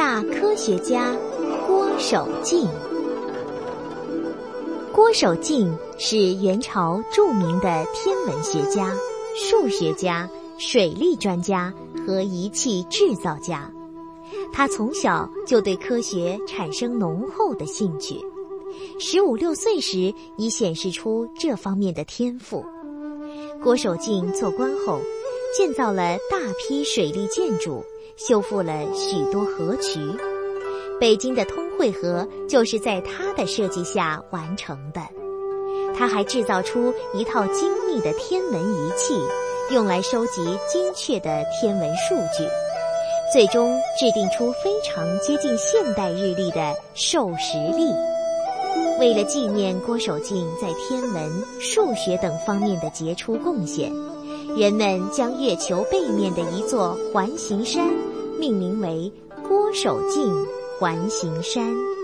大科学家郭守敬。郭守敬是元朝著名的天文学家、数学家、水利专家和仪器制造家。他从小就对科学产生浓厚的兴趣，15、16岁时已显示出这方面的天赋。郭守敬做官后，建造了大批水利建筑，修复了许多河渠。北京的通惠河就是在他的设计下完成的。他还制造出一套精密的天文仪器，用来收集精确的天文数据，最终制定出非常接近现代日历的授时历。为了纪念郭守敬在天文、数学等方面的杰出贡献，人们将月球背面的一座环形山命名为郭守敬环形山。